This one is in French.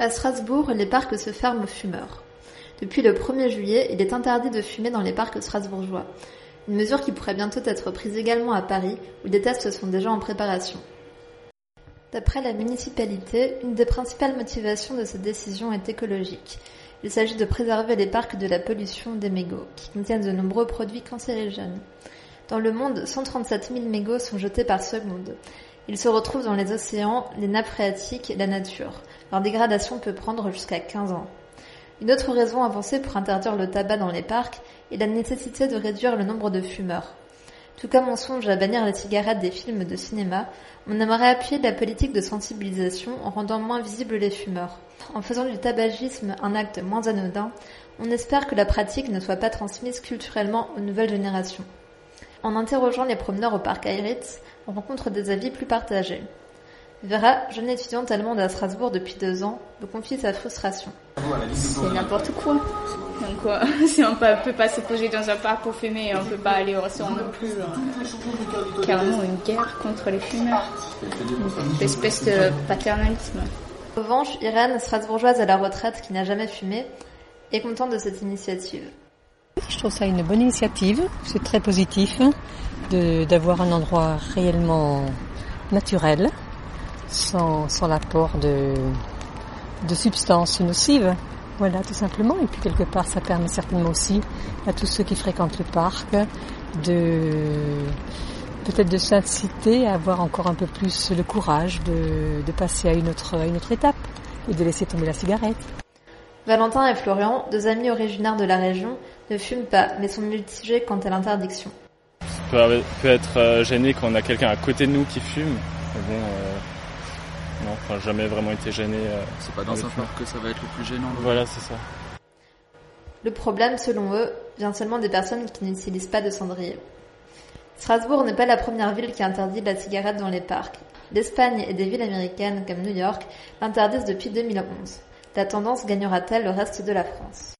À Strasbourg, les parcs se ferment aux fumeurs. Depuis le 1er juillet, il est interdit de fumer dans les parcs strasbourgeois. Une mesure qui pourrait bientôt être prise également à Paris, où des tests sont déjà en préparation. D'après la municipalité, une des principales motivations de cette décision est écologique. Il s'agit de préserver les parcs de la pollution des mégots, qui contiennent de nombreux produits cancérigènes. Dans le monde, 137 000 mégots sont jetés par seconde. Ils se retrouvent dans les océans, les nappes phréatiques et la nature. Leur dégradation peut prendre jusqu'à 15 ans. Une autre raison avancée pour interdire le tabac dans les parcs est la nécessité de réduire le nombre de fumeurs. Tout comme on songe à bannir les cigarettes des films de cinéma, on aimerait appuyer la politique de sensibilisation en rendant moins visibles les fumeurs. En faisant du tabagisme un acte moins anodin, on espère que la pratique ne soit pas transmise culturellement aux nouvelles générations. En interrogeant les promeneurs au parc Heiritz, on rencontre des avis plus partagés. Vera, jeune étudiante allemande à Strasbourg depuis 2 ans, me confie sa frustration. C'est n'importe quoi. Donc si on peut pas se poser dans un parc pour fumer, on peut pas aller au restaurant non plus. Carrément une guerre contre les fumeurs. Une espèce de paternalisme. En revanche, Irène, strasbourgeoise à la retraite qui n'a jamais fumé, est contente de cette initiative. Je trouve ça une bonne initiative, c'est très positif d'avoir un endroit réellement naturel, sans l'apport de substances nocives. Voilà, tout simplement. Et puis quelque part, ça permet certainement aussi à tous ceux qui fréquentent le parc peut-être de s'inciter à avoir encore un peu plus le courage de passer à une autre étape et de laisser tomber la cigarette. Valentin et Florian, 2 amis originaires de la région, ne fument pas, mais sont mitigés quant à l'interdiction. Ça peut être gêné quand on a quelqu'un à côté de nous qui fume. Mais bon, non, jamais vraiment été gêné. C'est pas dans un parc que ça va être le plus gênant. Voilà, c'est ça. Le problème, selon eux, vient seulement des personnes qui n'utilisent pas de cendrier. Strasbourg n'est pas la première ville qui interdit la cigarette dans les parcs. L'Espagne et des villes américaines comme New York l'interdisent depuis 2011. La tendance gagnera-t-elle le reste de la France ?